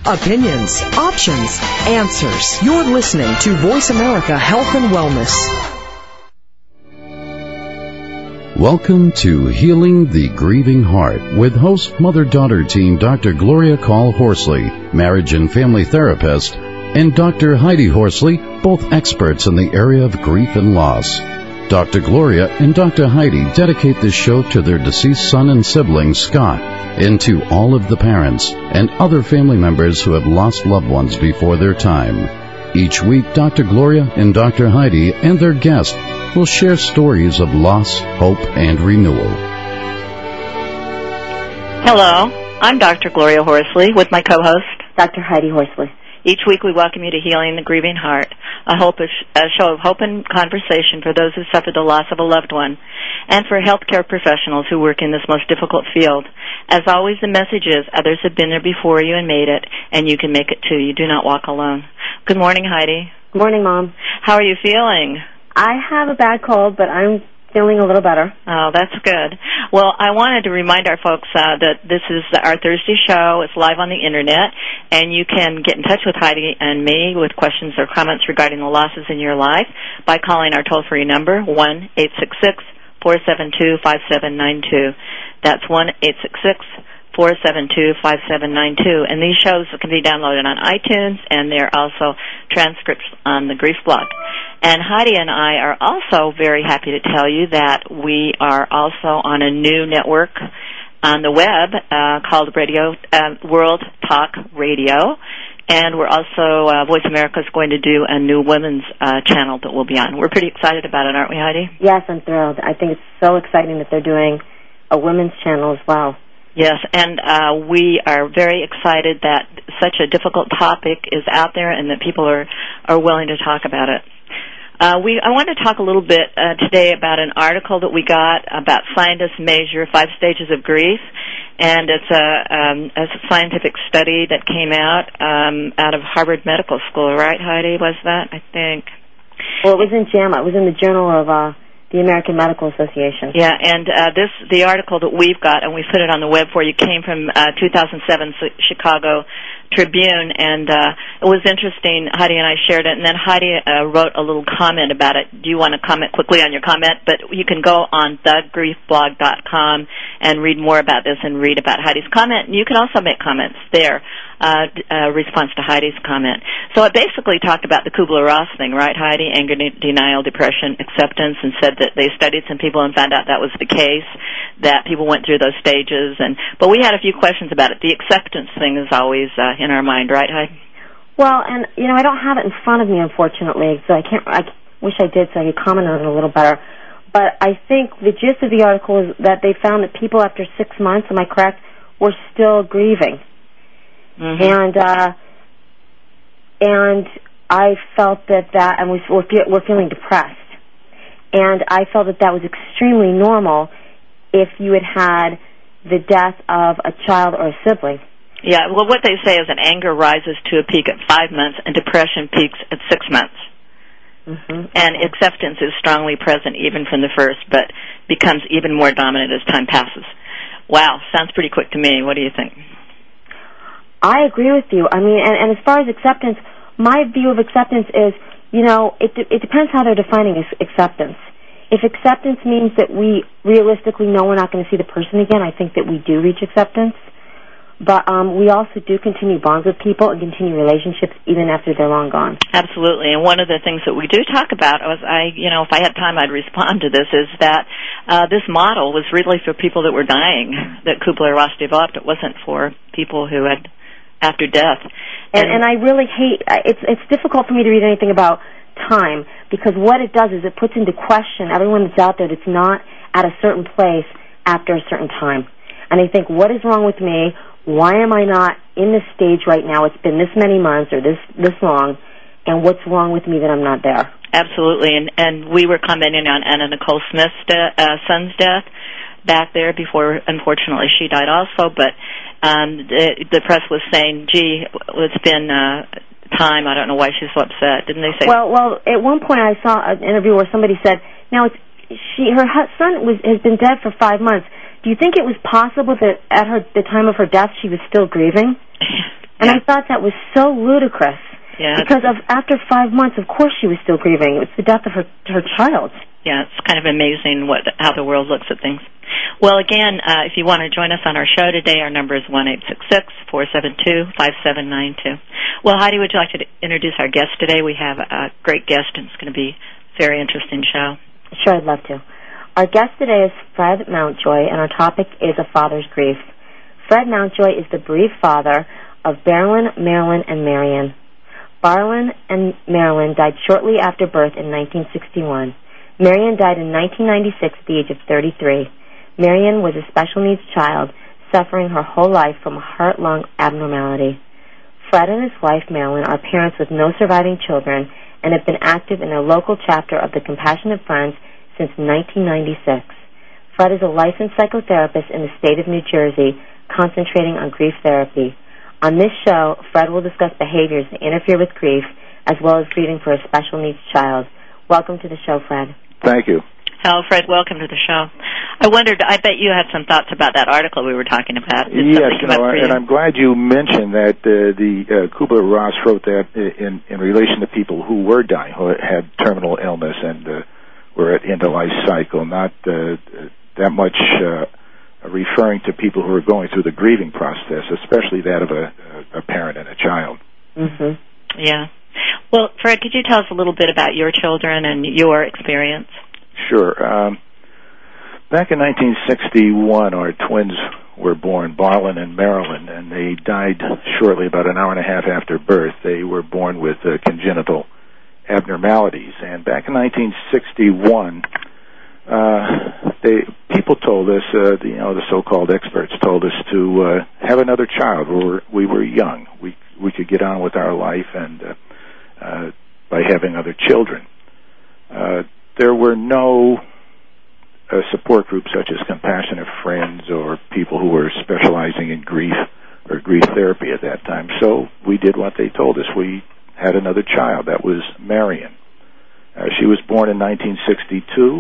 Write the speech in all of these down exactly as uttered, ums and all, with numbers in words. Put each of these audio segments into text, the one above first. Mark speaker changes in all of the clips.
Speaker 1: Opinions, options, answers. You're listening to Voice America Health and Wellness.
Speaker 2: Welcome to Healing the Grieving Heart with host mother-daughter team Doctor Gloria Call Horsley, marriage and family therapist, and Doctor Heidi Horsley, both experts in the area of grief and loss. Doctor Gloria and Doctor Heidi dedicate this show to their deceased son and sibling, Scott, and to all of the parents and other family members who have lost loved ones before their time. Each week, Doctor Gloria and Doctor Heidi and their guest will share stories of loss, hope, and renewal.
Speaker 3: Hello, I'm Doctor Gloria Horsley with my co-host,
Speaker 4: Doctor Heidi Horsley.
Speaker 3: Each week we welcome you to Healing the Grieving Heart, a, hope, a show of hope and conversation for those who suffered the loss of a loved one, and for healthcare professionals who work in this most difficult field. As always, the message is others have been there before you and made it, and you can make it too. You do not walk alone. Good morning, Heidi.
Speaker 4: Good morning, Mom.
Speaker 3: How are you feeling?
Speaker 4: I have a bad cold, but I'm feeling a little better.
Speaker 3: Oh, that's good. Well, I wanted to remind our folks uh, that this is our Thursday show. It's live on the Internet, and you can get in touch with Heidi and me with questions or comments regarding the losses in your life by calling our toll-free number, one eight six six, four seven two, five seven nine two. That's one eight six six, four seven two, five seven nine two. And these shows can be downloaded on iTunes, and they're also transcripts on the Grief Blog. And Heidi and I are also very happy to tell you that we are also on a new network on the web uh, called Radio uh, World Talk Radio. And we're also, uh, Voice America is going to do a new women's uh, channel that we'll be on. We're pretty excited about it, aren't we, Heidi?
Speaker 4: Yes, I'm thrilled. I think it's so exciting that they're doing a women's channel as well.
Speaker 3: Yes, and uh, we are very excited that such a difficult topic is out there and that people are, are willing to talk about it. Uh, we I want to talk a little bit uh, today about an article that we got about scientists measure five stages of grief, and it's a, um, a scientific study that came out um, out of Harvard Medical School, right, Heidi? Was that? I think.
Speaker 4: Well, it was in JAMA. It was in the Journal of uh, the American Medical Association.
Speaker 3: Yeah, and uh, this the article that we've got, and we put it on the web for you, came from uh, two thousand seven Chicago Tribune, and uh, it was interesting. Heidi and I shared it, and then Heidi uh, wrote a little comment about it. Do you want to comment quickly on your comment? But you can go on the grief blog dot com and read more about this and read about Heidi's comment. And you can also make comments there, uh, uh, response to Heidi's comment. So it basically talked about the Kubler-Ross thing, right, Heidi? Anger, denial, depression, acceptance, and said that they studied some people and found out that was the case, that people went through those stages. And but we had a few questions about it. The acceptance thing is always uh, in our mind, right, Heidi?
Speaker 4: Well, and, you know, I don't have it in front of me, unfortunately, so I can't. I wish I did so I could comment on it a little better. But I think the gist of the article is that they found that people after six months, am I correct, were still grieving. Mm-hmm. And uh, and I felt that that, and we were, we're feeling depressed. And I felt that that was extremely normal if you had had the death of a child or a sibling.
Speaker 3: Yeah, well, what they say is that anger rises to a peak at five months and depression peaks at six months. Mm-hmm. And acceptance is strongly present even from the first, but becomes even more dominant as time passes. Wow, sounds pretty quick to me. What do you think?
Speaker 4: I agree with you. I mean, and, and as far as acceptance, my view of acceptance is, you know, it, it depends how they're defining acceptance. If acceptance means that we realistically know we're not going to see the person again, I think that we do reach acceptance. But um, we also do continue bonds with people and continue relationships even after they're long gone.
Speaker 3: Absolutely. And one of the things that we do talk about was, I, you know, if I had time, I'd respond to this, is that uh, this model was really for people that were dying, that Kubler-Ross developed. It wasn't for people who had after death.
Speaker 4: And, and, and I really hate, it's, it's difficult for me to read anything about time, because what it does is it puts into question everyone that's out there that's not at a certain place after a certain time. And I think, what is wrong with me? Why am I not in this stage right now? It's been this many months or this this long, and what's wrong with me that I'm not there?
Speaker 3: Absolutely, and and we were commenting on Anna Nicole Smith's de- uh, son's death back there before, unfortunately, she died also. But um, the, the press was saying, "Gee, it's been uh, time. I don't know why she's so upset." Didn't they say?
Speaker 4: Well, well, at one point I saw an interview where somebody said, "Now it's she her son was has been dead for five months. Do you think it was possible that at her the time of her death she was still grieving?" And
Speaker 3: yeah.
Speaker 4: I thought that was so ludicrous.
Speaker 3: Yeah.
Speaker 4: Because of after five months, of course she was still grieving. It was the death of her her child.
Speaker 3: Yeah, it's kind of amazing what how the world looks at things. Well, again, uh, if you want to join us on our show today, our number is one eight six six, four seven two, five seven nine two. Well, Heidi, would you like to introduce our guest today? We have a great guest, and it's going to be a very interesting show.
Speaker 4: Sure, I'd love to. Our guest today is Fred Mountjoy, and our topic is a father's grief. Fred Mountjoy is the bereaved father of Barlin, Marilyn, and Marion. Barlin and Marilyn died shortly after birth in nineteen sixty-one. Marion died in nineteen ninety-six at the age of thirty-three. Marion was a special needs child, suffering her whole life from a heart-lung abnormality. Fred and his wife, Marilyn, are parents with no surviving children and have been active in a local chapter of the Compassionate Friends since nineteen ninety-six. Fred is a licensed psychotherapist in the state of New Jersey, concentrating on grief therapy. On this show, Fred will discuss behaviors that interfere with grief, as well as grieving for a special needs child. Welcome to the show, Fred.
Speaker 5: Thank you.
Speaker 3: Hello, Fred. Welcome to the show. I wondered, I bet you had some thoughts about that article we were talking about. Did
Speaker 5: yes, you know, and I'm glad you mentioned that uh, the uh, Kubler-Ross wrote that in, in relation to people who were dying, who had terminal illness and uh, were at end of life cycle, not uh, that much uh, referring to people who are going through the grieving process, especially that of a, a parent and a child.
Speaker 4: Mm-hmm.
Speaker 3: Yeah. Well, Fred, could you tell us a little bit about your children and your experience?
Speaker 5: Sure. Um, back in nineteen sixty-one, our twins were born, Barlin and Marilyn, and they died shortly, about an hour and a half after birth. They were born with uh, congenital abnormalities. And back in nineteen sixty-one, uh, they people told us, uh, the, you know, the so-called experts told us to uh, have another child. We were, we were young. We we could get on with our life and uh, uh, by having other children. Uh, there were no uh, support groups such as Compassionate Friends or people who were specializing in grief or grief therapy at that time. So we did what they told us. We had another child. That was Marion. Uh, she was born in nineteen sixty-two,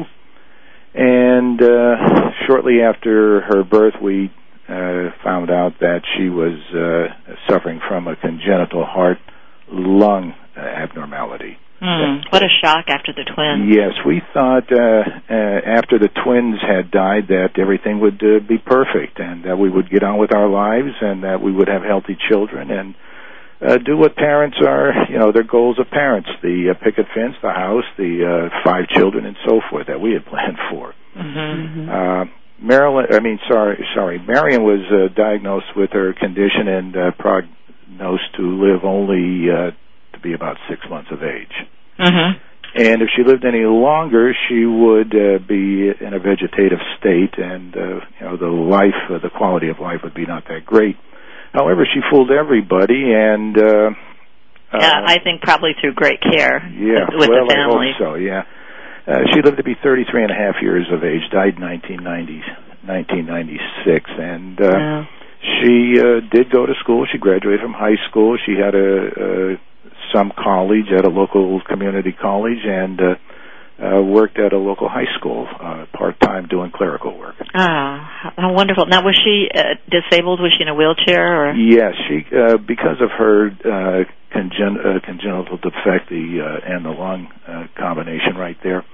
Speaker 5: and uh, shortly after her birth, we uh, found out that she was uh, suffering from a congenital heart-lung uh, abnormality.
Speaker 3: Mm, what a shock after the twins.
Speaker 5: Yes, we thought uh, uh, after the twins had died that everything would uh, be perfect and that we would get on with our lives and that we would have healthy children and uh, do what parents are, you know, their goals of parents, the uh, picket fence, the house, the uh, five children, and so forth that we had planned for.
Speaker 3: Mm-hmm.
Speaker 5: Uh, Marilyn, I mean, sorry, sorry, Marion was uh, diagnosed with her condition and uh, prognosed to live only uh, to be about six months of age.
Speaker 3: Mm-hmm.
Speaker 5: And if she lived any longer, she would uh, be in a vegetative state, and uh, you know the life, uh, the quality of life would be not that great. However, she fooled everybody, and uh,
Speaker 3: yeah,
Speaker 5: uh,
Speaker 3: I think probably through great care.
Speaker 5: Yeah,
Speaker 3: with, with
Speaker 5: well,
Speaker 3: the family.
Speaker 5: I hope so. Yeah, uh, she lived to be thirty-three and a half years of age. Died in nineteen ninety, nineteen ninety-six, and uh,
Speaker 3: yeah.
Speaker 5: she uh, did go to school. She graduated from high school. She had a, a some college at a local community college and uh, uh, worked at a local high school uh, part-time doing clerical work.
Speaker 3: Ah, how wonderful. Now, was she uh, disabled? Was she in a wheelchair? Or?
Speaker 5: Yes, she uh, because of her uh, congen- uh, congenital defect the, uh, and the lung uh, combination right there,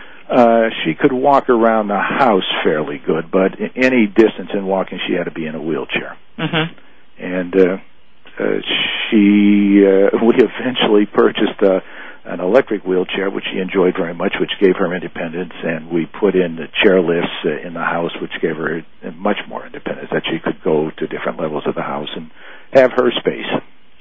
Speaker 5: uh, she could walk around the house fairly good, but any distance in walking, she had to be in a wheelchair.
Speaker 3: Mm-hmm.
Speaker 5: And uh, Uh, she, uh, we eventually purchased uh, an electric wheelchair, which she enjoyed very much, which gave her independence, and we put in the chair lifts uh, in the house, which gave her much more independence, that she could go to different levels of the house and have her space.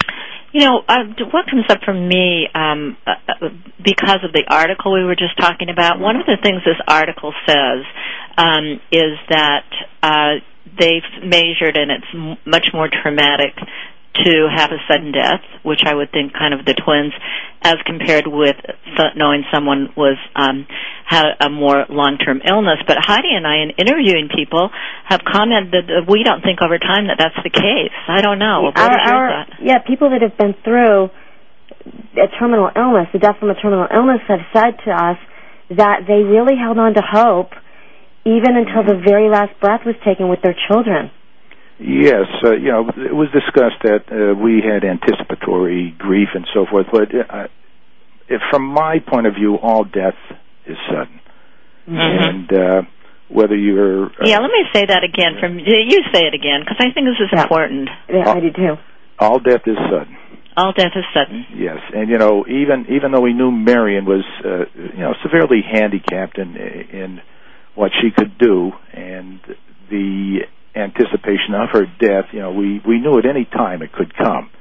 Speaker 3: You know, uh, what comes up for me, um, uh, because of the article we were just talking about, one of the things this article says um, is that uh, they've measured, and it's m- much more traumatic to have a sudden death, which I would think kind of the twins, as compared with knowing someone was um, had a more long-term illness. But Heidi and I, in interviewing people, have commented that we don't think over time that that's the case. I don't know. What
Speaker 4: our,
Speaker 3: is your
Speaker 4: our,
Speaker 3: thought?
Speaker 4: Yeah, people that have been through a terminal illness, the death from a terminal illness, have said to us that they really held on to hope even until the very last breath was taken with their children.
Speaker 5: Yes, uh, you know, it was discussed that uh, we had anticipatory grief and so forth, but uh, if, from my point of view, all death is sudden. Mm-hmm. And uh, whether you're... Uh,
Speaker 3: yeah, let me say that again. From You say it again, because I think this is
Speaker 4: yeah.
Speaker 3: important.
Speaker 4: Yeah, all, I do too.
Speaker 5: All death is sudden.
Speaker 3: All death is sudden.
Speaker 5: Yes, and, you know, even even though we knew Marion was, uh, you know, severely handicapped in, in what she could do, and the anticipation of her death, you know, we, we knew at any time it could come.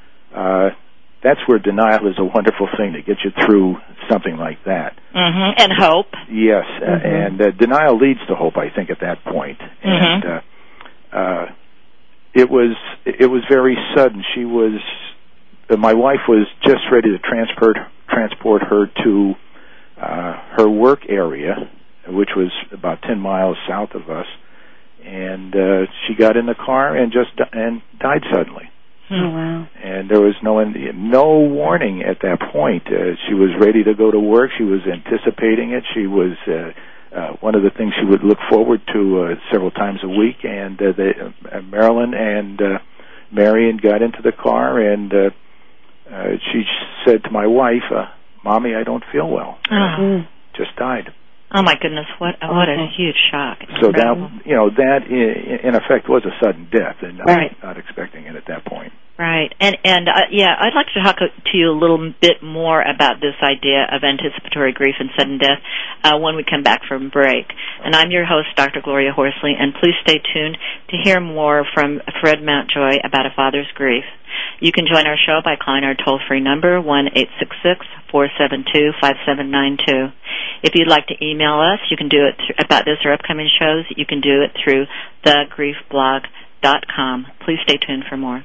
Speaker 5: Uh, that's where denial is a wonderful thing to get you through something like that.
Speaker 3: Mm-hmm. And hope.
Speaker 5: Yes,
Speaker 3: mm-hmm.
Speaker 5: uh, and uh, denial leads to hope, I think, at that point.
Speaker 3: Mm-hmm.
Speaker 5: And uh, uh, it was it was very sudden. She was, uh, my wife was just ready to transport transport her to uh, her work area, which was about ten miles south of us. And uh, she got in the car and just di- and died suddenly.
Speaker 4: Oh, wow.
Speaker 5: And there was no no warning at that point. Uh, she was ready to go to work. She was anticipating it. She was uh, uh, one of the things she would look forward to uh, several times a week. And uh, they, uh, Marilyn and uh, Marion got into the car, and uh, uh, she said to my wife, uh, "Mommy, I don't feel well."
Speaker 3: Oh.
Speaker 5: Just died.
Speaker 3: Oh my goodness! What what a huge shock!
Speaker 5: So that, you know, that in, in effect was a sudden death, and
Speaker 3: right.
Speaker 5: I'm not expecting it at that point.
Speaker 3: Right, and and uh, yeah, I'd like to talk to you a little bit more about this idea of anticipatory grief and sudden death uh, when we come back from break. And I'm your host, Doctor Gloria Horsley, and please stay tuned to hear more from Fred Mountjoy about a father's grief. You can join our show by calling our toll-free number, one eight six six, four seven two, five seven nine two. If you'd like to email us, you can do it th- about this or upcoming shows. You can do it through the grief blog dot com. Please stay tuned for more.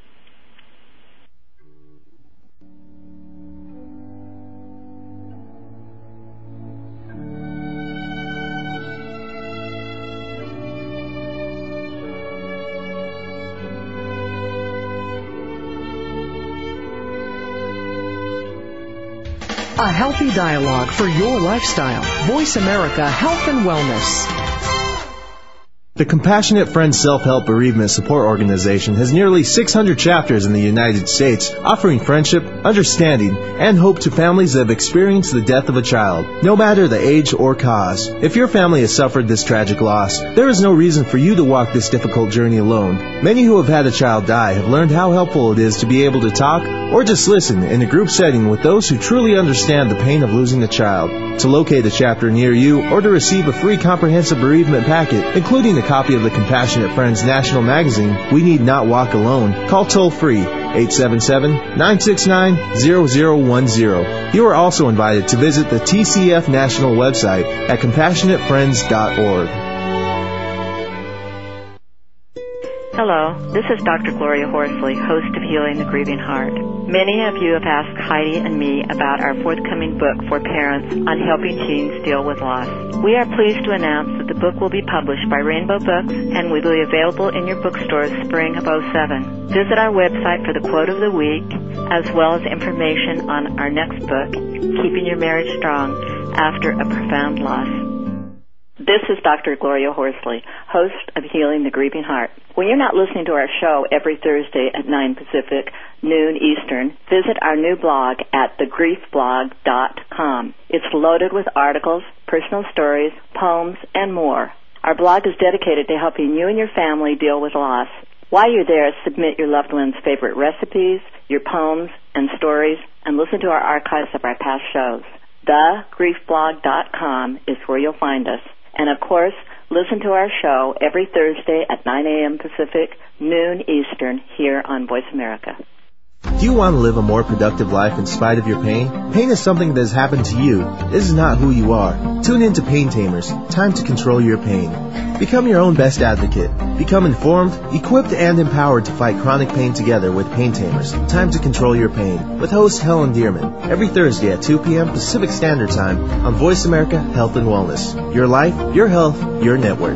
Speaker 1: A healthy dialogue for your lifestyle. Voice America Health and Wellness.
Speaker 6: The Compassionate Friends Self-Help Bereavement Support Organization has nearly six hundred chapters in the United States, offering friendship, understanding, and hope to families that have experienced the death of a child, no matter the age or cause. If your family has suffered this tragic loss, there is no reason for you to walk this difficult journey alone. Many who have had a child die have learned how helpful it is to be able to talk or just listen in a group setting with those who truly understand the pain of losing a child. To locate a chapter near you or to receive a free comprehensive bereavement packet, including a copy of the Compassionate Friends National Magazine, We Need Not Walk Alone, call toll-free eight seven seven, nine six nine, zero zero one zero. You are also invited to visit the T C F National website at compassionate friends dot org.
Speaker 3: Hello, this is Doctor Gloria Horsley, host of Healing the Grieving Heart. Many of you have asked Heidi and me about our forthcoming book for parents on helping teens deal with loss. We are pleased to announce that the book will be published by Rainbow Books and will be available in your bookstores spring of oh seven. Visit our website for the quote of the week, as well as information on our next book, Keeping Your Marriage Strong After a Profound Loss. This is Doctor Gloria Horsley, host of Healing the Grieving Heart. When you're not listening to our show every Thursday at nine Pacific, noon Eastern, visit our new blog at the grief blog dot com. It's loaded with articles, personal stories, poems, and more. Our blog is dedicated to helping you and your family deal with loss. While you're there, submit your loved one's favorite recipes, your poems, and stories, and listen to our archives of our past shows. the grief blog dot com is where you'll find us. And, of course, listen to our show every Thursday at nine a.m. Pacific, noon Eastern, here on Voice America.
Speaker 6: Do you want to live a more productive life in spite of your pain? Pain is something that has happened to you. This is not who you are. Tune in to Pain Tamers. Time to control your pain. Become your own best advocate. Become informed, equipped, and empowered to fight chronic pain together with Pain Tamers. Time to control your pain. With host Helen Dearman. Every Thursday at two p.m. Pacific Standard Time on Voice America Health and Wellness. Your life, your health, your network.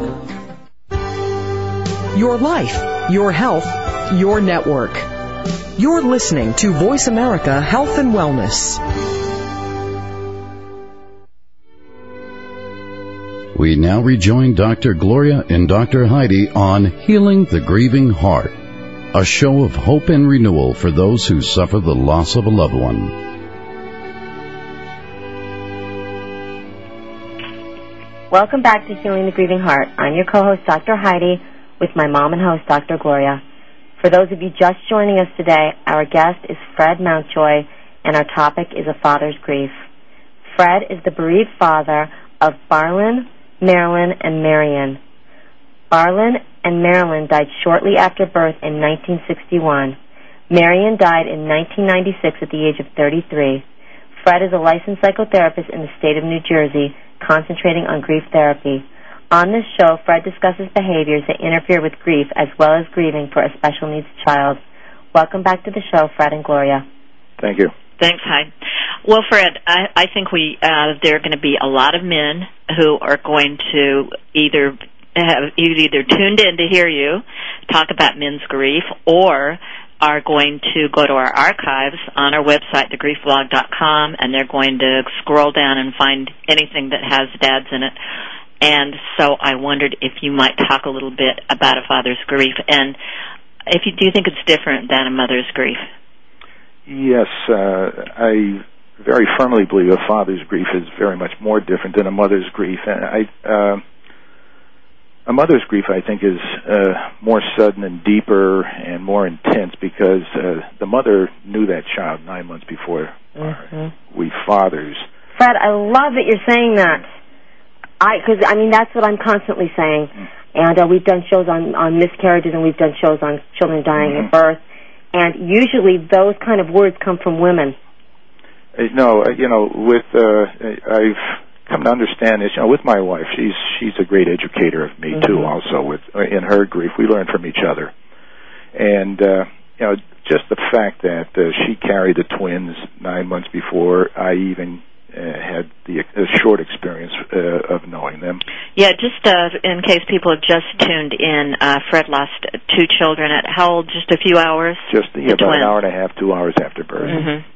Speaker 1: Your life, your health, your network. You're listening to Voice America Health and Wellness.
Speaker 2: we now rejoin Doctor Gloria and Doctor Heidi on Healing the Grieving Heart, a show of hope and renewal for those who suffer the loss of a loved one.
Speaker 4: Welcome back to Healing the Grieving Heart. I'm your co-host, Doctor Heidi, with my mom and host, Doctor Gloria. For those of you just joining us today, our guest is Fred Mountjoy, and our topic is a father's grief. Fred is the bereaved father of Barlin, Marilyn, and Marion. Barlin and Marilyn died shortly after birth in nineteen sixty-one. Marion died in nineteen ninety-six at the age of thirty-three. Fred is a licensed psychotherapist in the state of New Jersey, concentrating on grief therapy. On this show, Fred discusses behaviors that interfere with grief as well as grieving for a special needs child. Welcome back to the show, Fred and Gloria.
Speaker 5: Thank you.
Speaker 3: Thanks, Heidi. Well, Fred, I, I think we uh, there are going to be a lot of men who are going to either have either tuned in to hear you talk about men's grief, or are going to go to our archives on our website, the grief blog dot com, and they're going to scroll down and find anything that has dads in it. And so I wondered if you might talk a little bit about a father's grief, and if you do you think it's different than a mother's grief.
Speaker 5: Yes, uh, I very firmly believe a father's grief is very much more different than a mother's grief. And I, uh, a mother's grief, I think, is uh, more sudden and deeper and more intense because uh, the mother knew that child nine months before mm-hmm. uh, we fathers.
Speaker 4: Fred, I love that you're saying that. I, because I mean, that's what I'm constantly saying. Mm-hmm. And uh, we've done shows on, on miscarriages, and we've done shows on children dying mm-hmm. at birth. And usually those kind of words come from women.
Speaker 5: Uh, no, uh, you know, with uh, I've come to understand this. You know, with my wife, she's she's a great educator of me mm-hmm. too. Also, with uh, in her grief, we learn from each other. And uh, you know, just the fact that uh, she carried the twins nine months before I even uh, had the uh, short experience uh, of knowing them.
Speaker 3: Yeah, just uh, in case people have just tuned in, uh, Fred lost two children at how old? Just a few hours?
Speaker 5: Just yeah, about twins. An hour and a half, two hours after birth.
Speaker 3: Mm-hmm.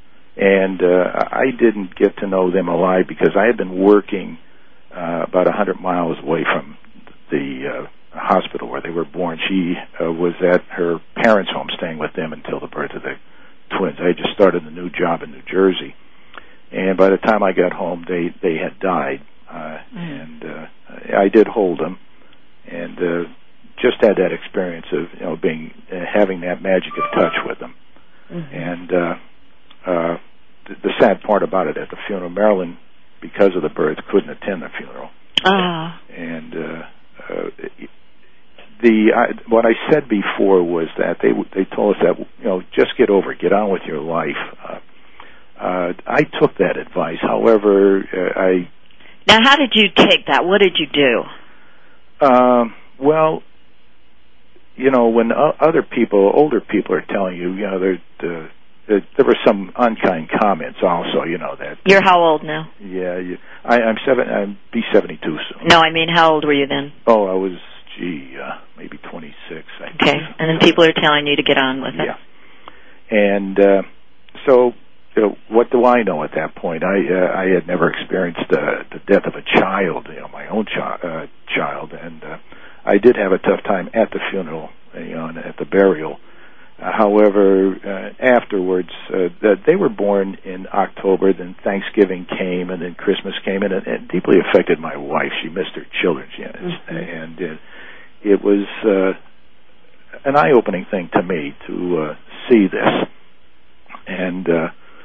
Speaker 5: And uh, I didn't get to know them alive because I had been working uh, about one hundred miles away from the uh, hospital where they were born. She uh, was at her parents' home staying with them until the birth of the twins. I had just started a new job in New Jersey. And by the time I got home, they, they had died. Uh, mm. And uh, I did hold them, and uh, just had that experience of you know being uh, having that magic of touch with them. Mm-hmm. And uh, uh, the, the sad part about it, at the funeral, Marilyn, because of the birth, couldn't attend the funeral.
Speaker 3: Ah.
Speaker 5: And uh, uh, the I, what I said before was that they they told us that you know just get over it, get on with your life. Uh, uh, I took that advice. However, uh, I.
Speaker 3: Now, how did you take that? What did you do?
Speaker 5: Um, well, you know, when o- other people, older people are telling you, you know, there, the, the, there were some unkind comments also, you know, that...
Speaker 3: You're how old now?
Speaker 5: Yeah, you, I, I'm seven, I'm be seventy-two soon.
Speaker 3: No, I mean, how old were you then?
Speaker 5: Oh, I was, gee, uh, maybe twenty-six. I
Speaker 3: okay,
Speaker 5: think.
Speaker 3: And then people are telling you to get on with it.
Speaker 5: Yeah. And uh, so... You know, what do I know at that point? I uh, I had never experienced uh, the death of a child, you know, my own chi- uh, child, and uh, I did have a tough time at the funeral, you know, and at the burial. Uh, however, uh, afterwards, uh, that they were born in October, then Thanksgiving came, and then Christmas came, and it, it deeply affected my wife. She missed her children, she has, mm-hmm. and it, it was uh, an eye-opening thing to me to uh, see this, and. Uh,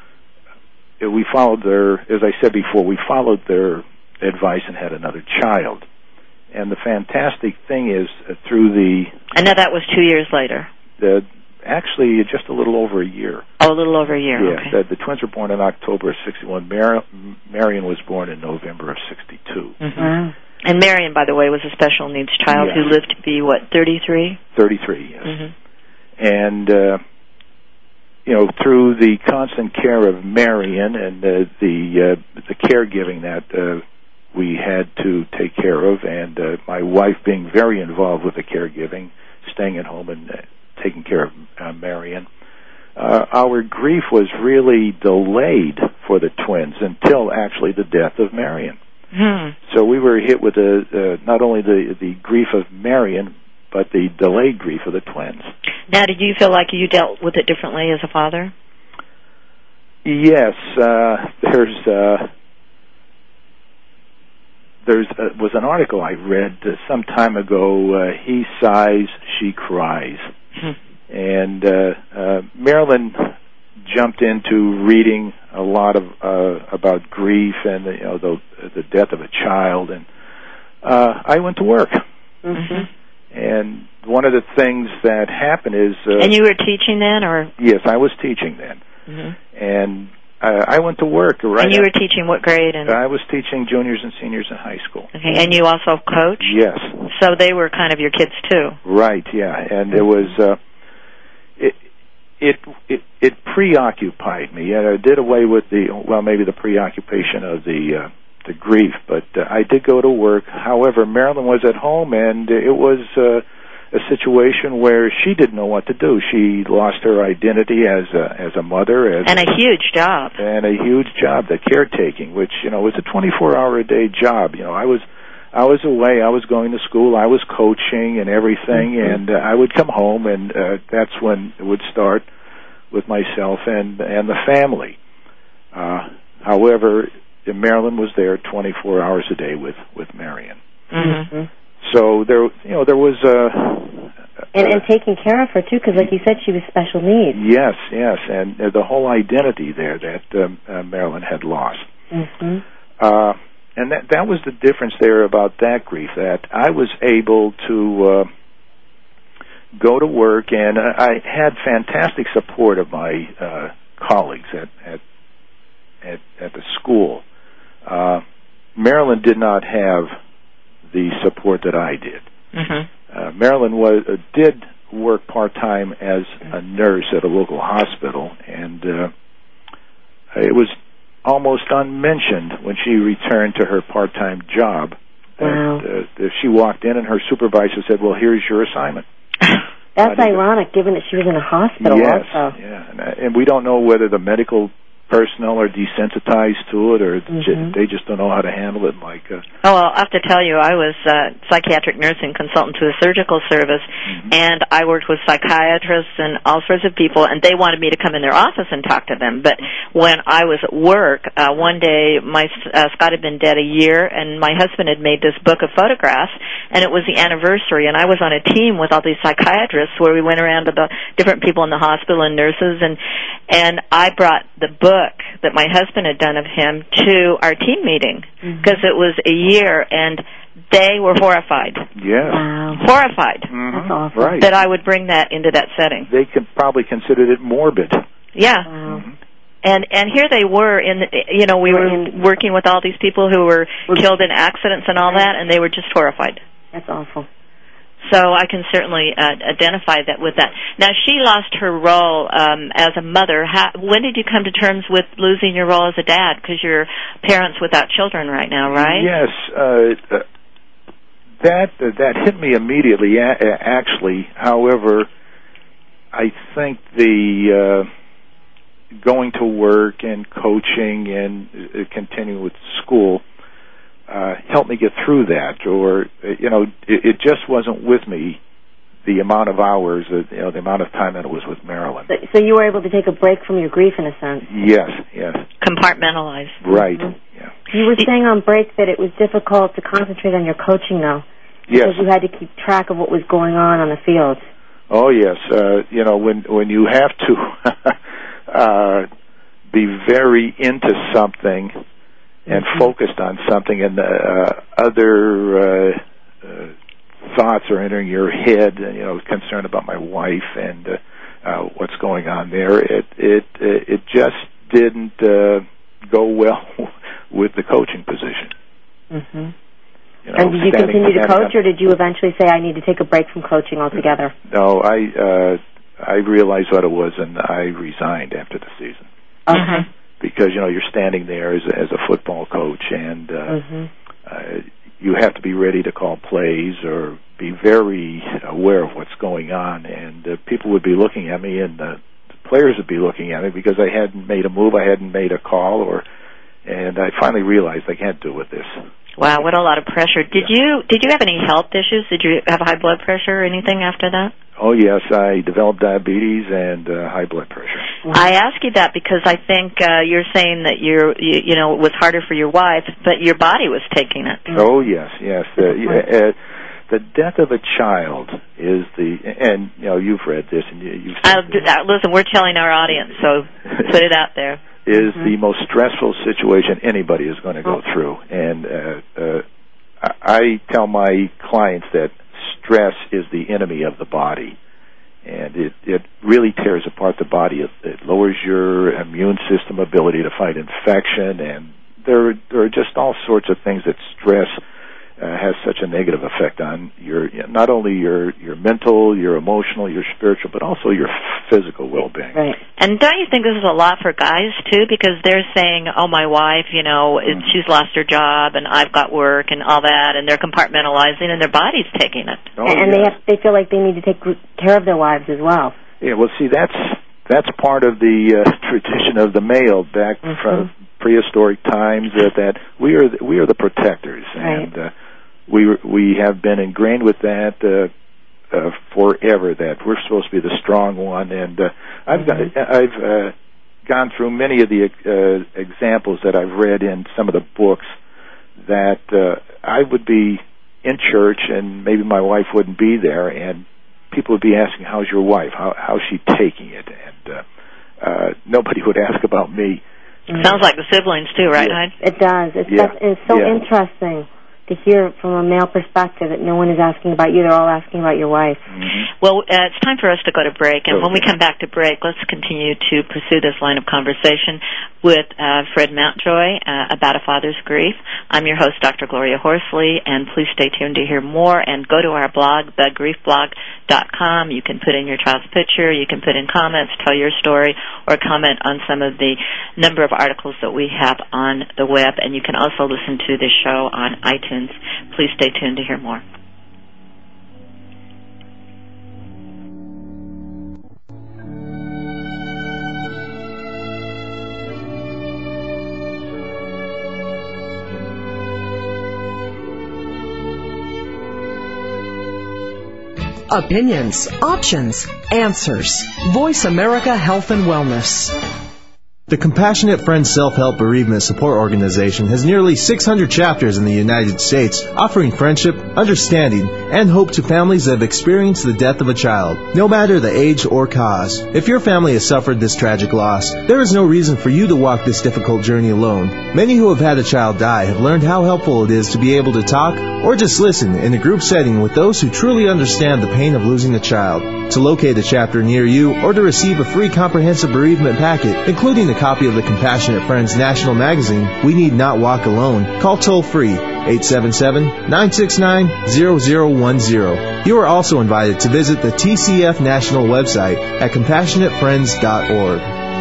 Speaker 5: We followed their, as I said before, we followed their advice and had another child. And the fantastic thing is, uh, through the...
Speaker 3: And now that was two years later.
Speaker 5: The, actually, just a little over a year.
Speaker 3: Oh, a little over a year,
Speaker 5: yeah,
Speaker 3: okay.
Speaker 5: The, the twins were born in October of sixty-one. Mar- Marion was born in November of sixty-two.
Speaker 3: Mm-hmm. And Marion, by the way, was a special needs child yes. who lived to be, what, thirty-three?
Speaker 5: thirty-three, yes.
Speaker 3: Mm-hmm.
Speaker 5: And... Uh, You know, through the constant care of Marion and uh, the uh, the caregiving that uh, we had to take care of, and uh, my wife being very involved with the caregiving, staying at home and uh, taking care of uh, Marion, uh, our grief was really delayed for the twins until actually the death of Marion.
Speaker 3: Hmm.
Speaker 5: So we were hit with the, uh, not only the, the grief of Marion, but the delayed grief of the twins.
Speaker 3: Now, did you feel like you dealt with it differently as a father?
Speaker 5: Yes. Uh, there's uh, there's uh, was an article I read uh, some time ago. Uh, he sighs, she cries,
Speaker 3: Hmm.
Speaker 5: and uh, uh, Marilyn jumped into reading a lot of uh, about grief and you know the the death of a child, and uh, I went to work.
Speaker 3: Mm-hmm.
Speaker 5: And one of the things that happened is... Uh,
Speaker 3: and you were teaching then, or...?
Speaker 5: Yes, I was teaching then.
Speaker 3: Mm-hmm.
Speaker 5: And uh, I went to work right...
Speaker 3: And you were teaching what grade? And
Speaker 5: I was teaching juniors and seniors in high school.
Speaker 3: Okay, and you also coach?
Speaker 5: Yes.
Speaker 3: So they were kind of your kids, too?
Speaker 5: Right, yeah. And it was... Uh, it, it it it preoccupied me. And I did away with the... Well, maybe the preoccupation of the... Uh, the grief, but uh, I did go to work. However, Marilyn was at home, and it was uh, a situation where she didn't know what to do. She lost her identity as a, as a mother, as
Speaker 3: and a huge job,
Speaker 5: and a huge job, the caretaking, which you know was a twenty-four hour a day job. You know, I was I was away, I was going to school, I was coaching and everything, mm-hmm. and uh, I would come home, and uh, that's when it would start with myself and and the family. Uh, however. Marilyn was there twenty-four hours a day with with Marion.
Speaker 3: Mm-hmm.
Speaker 5: So there, you know, there was a
Speaker 4: and, and taking care of her too, because like you said, she was special needs.
Speaker 5: Yes, yes, and uh, the whole identity there that um, uh, Marilyn had lost.
Speaker 4: Mm-hmm.
Speaker 5: Uh, and that that was the difference there about that grief. That I was able to uh, go to work, and uh, I had fantastic support of my uh, colleagues at at at, at the school. Uh, Marilyn did not have the support that I did.
Speaker 3: Mm-hmm.
Speaker 5: Uh, Marilyn was uh, did work part-time as a nurse at a local hospital, and uh, it was almost unmentioned when she returned to her part-time job.
Speaker 4: Wow.
Speaker 5: That, uh, she walked in and her supervisor said, well, here's your assignment.
Speaker 4: That's ironic, given that she was in a hospital
Speaker 5: yes,
Speaker 4: also.
Speaker 5: Yeah, and, uh, and we don't know whether the medical personnel are desensitized to it, or
Speaker 4: mm-hmm.
Speaker 5: j- they just don't know how to handle it. Like, uh,
Speaker 3: oh, well, I have to tell you, I was a psychiatric nursing consultant to a surgical service, mm-hmm. and I worked with psychiatrists and all sorts of people, and they wanted me to come in their office and talk to them. But when I was at work, uh, one day, my uh, Scott had been dead a year, and my husband had made this book of photographs, and it was the anniversary, and I was on a team with all these psychiatrists where we went around to the different people in the hospital and nurses, and and I brought the book that my husband had done of him to our team meeting because mm-hmm. it was a year, and they were horrified.
Speaker 5: Yeah,
Speaker 4: wow.
Speaker 3: horrified.
Speaker 5: Mm-hmm.
Speaker 4: That's awful.
Speaker 5: Right.
Speaker 3: That I would bring that into that setting.
Speaker 5: They could probably considered it morbid.
Speaker 3: Yeah.
Speaker 4: Wow.
Speaker 5: Mm-hmm.
Speaker 3: And and here they were in the, you know we were in, working with all these people who were killed in accidents and all that, and they were just horrified.
Speaker 4: That's awful.
Speaker 3: So I can certainly uh, identify that with that. Now, she lost her role um, as a mother. How, when did you come to terms with losing your role as a dad? Because you're parents without children right now, right?
Speaker 5: Yes. Uh, that uh, that hit me immediately, a- actually. However, I think the uh, going to work and coaching and uh, continuing with school Uh, helped me get through that, or you know, it, it just wasn't with me the amount of hours, uh, you know, the amount of time that it was with Marilyn.
Speaker 4: So, so you were able to take a break from your grief in a sense.
Speaker 5: Yes, yes.
Speaker 3: Compartmentalize.
Speaker 5: Right.
Speaker 4: Mm-hmm.
Speaker 5: Yeah.
Speaker 4: You were saying on break that it was difficult to concentrate on your coaching, though, because
Speaker 5: yes.
Speaker 4: you had to keep track of what was going on on the field.
Speaker 5: Oh yes, uh, you know, when when you have to uh, be very into something and mm-hmm. focused on something, and uh, other uh, uh, thoughts are entering your head, and, you know, concerned about my wife and uh, uh, what's going on there. It it it just didn't uh, go well with the coaching position.
Speaker 4: Mm-hmm.
Speaker 5: You know,
Speaker 4: and did you continue to coach, or did you eventually say, I need to take a break from coaching altogether?
Speaker 5: No, I uh, I realized what it was, and I resigned after the season.
Speaker 4: Okay.
Speaker 5: Because, you know, you're standing there as, as a football coach, and uh,
Speaker 4: mm-hmm.
Speaker 5: uh, you have to be ready to call plays or be very aware of what's going on. And uh, people would be looking at me, and uh, the players would be looking at me because I hadn't made a move, I hadn't made a call, or and I finally realized I can't do with this.
Speaker 3: Wow, what a lot of pressure. Did you did you have any health issues? Did you have high blood pressure or anything after that?
Speaker 5: Oh, yes, I developed diabetes and uh, high blood pressure.
Speaker 3: I ask you that because I think uh, you're saying that you're, you, you know, it was harder for your wife, but your body was taking it.
Speaker 5: Oh, yes, yes. Uh, uh, the death of a child is the, and, you know, you've read this, and you, you've
Speaker 3: uh, listen, we're telling our audience, so put it out there.
Speaker 5: Is
Speaker 3: mm-hmm.
Speaker 5: the most stressful situation anybody is going to go through. And uh, uh, I tell my clients that stress is the enemy of the body, and it, it really tears apart the body. It, it lowers your immune system ability to fight infection, and there, there are just all sorts of things that stress uh, has such a negative effect on your, not only your, your mental, your emotional, your spiritual, but also your physical well-being.
Speaker 3: Right. And don't you think this is a lot for guys, too? Because they're saying, oh, my wife, you know, mm-hmm. she's lost her job, and I've got work and all that, and they're compartmentalizing, and their body's taking it.
Speaker 4: Oh, and
Speaker 5: yeah.
Speaker 4: they have, they feel like they need to take care of their wives as well.
Speaker 5: Yeah, well, see, that's that's part of the uh, tradition of the male back mm-hmm. from prehistoric times, that, that we are the, we are the protectors,
Speaker 4: right.
Speaker 5: and uh, we we have been ingrained with that uh, uh, forever. That we're supposed to be the strong one, and uh, I've mm-hmm. got, I've uh, gone through many of the uh, examples that I've read in some of the books that uh, I would be in church, and maybe my wife wouldn't be there, and people would be asking, "How's your wife? How how's she taking it?" And uh, uh, nobody would ask about me.
Speaker 3: Mm-hmm. Sounds like the siblings too, right,
Speaker 5: yeah.
Speaker 3: Hyde?
Speaker 4: It does. It's,
Speaker 5: yeah.
Speaker 4: it's so
Speaker 5: yeah.
Speaker 4: interesting to hear from a male perspective that no one is asking about you. They're all asking about your wife.
Speaker 5: Mm-hmm.
Speaker 3: Well, uh, it's time for us to go to break, and
Speaker 5: okay.
Speaker 3: when we come back to break, let's continue to pursue this line of conversation with uh, Fred Mountjoy uh, about a father's grief. I'm your host, Doctor Gloria Horsley, and please stay tuned to hear more, and go to our blog, the grief blog dot com. You can put in your child's picture, you can put in comments, tell your story, or comment on some of the number of articles that we have on the web, and you can also listen to this show on iTunes. Please stay tuned to hear more.
Speaker 1: Opinions, options, answers. Voice America Health and Wellness.
Speaker 6: The Compassionate Friends Self-Help Bereavement Support Organization has nearly six hundred chapters in the United States, offering friendship, understanding, and hope to families that have experienced the death of a child, no matter the age or cause. If your family has suffered this tragic loss, there is no reason for you to walk this difficult journey alone. Many who have had a child die have learned how helpful it is to be able to talk or just listen in a group setting with those who truly understand the pain of losing a child. To locate a chapter near you or to receive a free comprehensive bereavement packet, including a copy of the Compassionate Friends National Magazine, We Need Not Walk Alone, call toll-free eight seven seven, nine six nine, zero zero one zero. You are also invited to visit the T C F National website at compassionate friends dot org.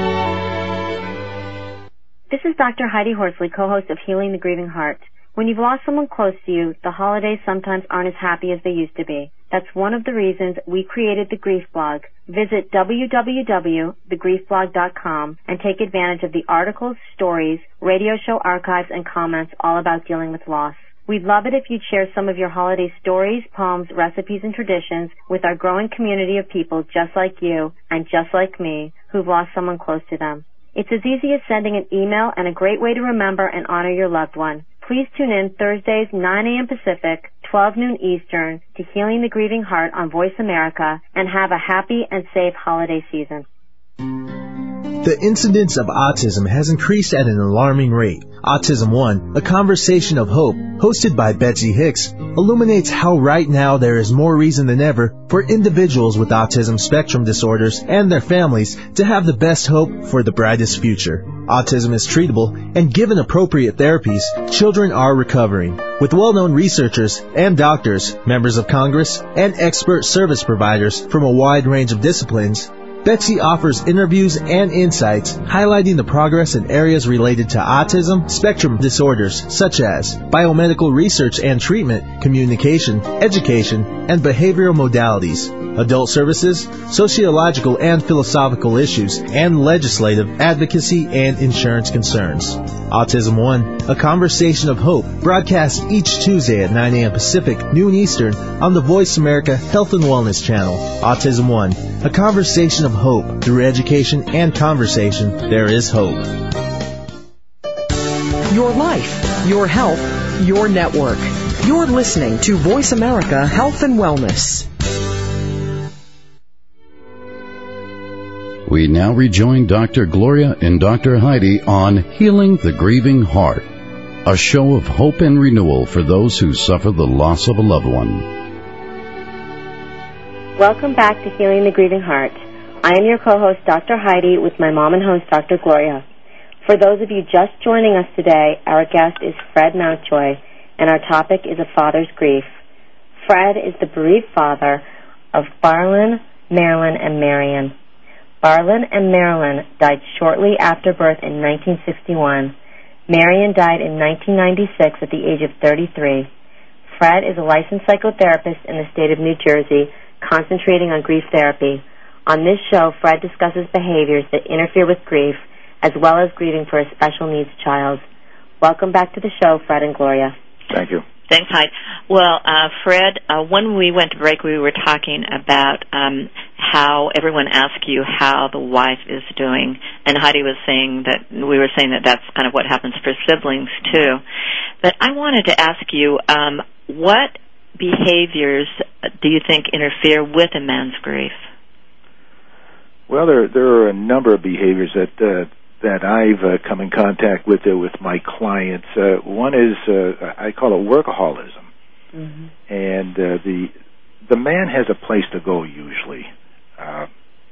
Speaker 4: This is Doctor Heidi Horsley, co-host of Healing the Grieving Heart. When you've lost someone close to you, the holidays sometimes aren't as happy as they used to be. That's one of the reasons we created the Grief Blog. Visit w w w dot the grief blog dot com and take advantage of the articles, stories, radio show archives, and comments all about dealing with loss. We'd love it if you'd share some of your holiday stories, poems, recipes, and traditions with our growing community of people just like you and just like me who've lost someone close to them. It's as easy as sending an email and a great way to remember and honor your loved one. Please tune in Thursdays, nine a.m. Pacific, twelve noon Eastern, to Healing the Grieving Heart on Voice America, and have a happy and safe holiday season.
Speaker 6: The incidence of autism has increased at an alarming rate. Autism One, a conversation of hope, hosted by Betsy Hicks, illuminates how right now there is more reason than ever for individuals with autism spectrum disorders and their families to have the best hope for the brightest future. Autism is treatable, and given appropriate therapies, children are recovering. With well-known researchers and doctors, members of Congress, and expert service providers from a wide range of disciplines, Betsy offers interviews and insights highlighting the progress in areas related to autism spectrum disorders such as biomedical research and treatment, communication, education, and behavioral modalities. adult services, sociological and philosophical issues, and legislative, advocacy, and insurance concerns. Autism One, a conversation of hope, broadcast each Tuesday at nine a.m. Pacific, noon Eastern, on the Voice America Health and Wellness Channel. Autism One, a conversation of hope. Through education and conversation, there is hope.
Speaker 1: Your life, your health, your network. You're listening to Voice America Health and Wellness.
Speaker 2: We now rejoin Doctor Gloria and Doctor Heidi on Healing the Grieving Heart, a show of hope and renewal for those who suffer the loss of a loved one.
Speaker 4: Welcome back to Healing the Grieving Heart. I am your co-host, Doctor Heidi, with my mom and host, Doctor Gloria. For those of you just joining us today, our guest is Fred Mountjoy, and our topic is a father's grief. Fred is the bereaved father of Barlin, Marilyn, and Marion. Barlin and Marilyn died shortly after birth in nineteen sixty-one. Marion died in nineteen ninety-six at the age of thirty-three. Fred is a licensed psychotherapist in the state of New Jersey, concentrating on grief therapy. On this show, Fred discusses behaviors that interfere with grief, as well as grieving for a special needs child. Welcome back to the show, Fred and Gloria.
Speaker 5: Thank you.
Speaker 3: Thanks, Heidi. Well, uh, Fred, uh, when we went to break, we were talking about um, how everyone asks you how the wife is doing, and Heidi was saying that we were saying that that's kind of what happens for siblings too. But I wanted to ask you, um, what behaviors do you think interfere with a man's grief?
Speaker 5: Well, there there are a number of behaviors that uh, that I've uh, come in contact with uh, with my clients. Uh, one is uh, I call it workaholism, mm-hmm. and uh, the the man has a place to go usually, uh,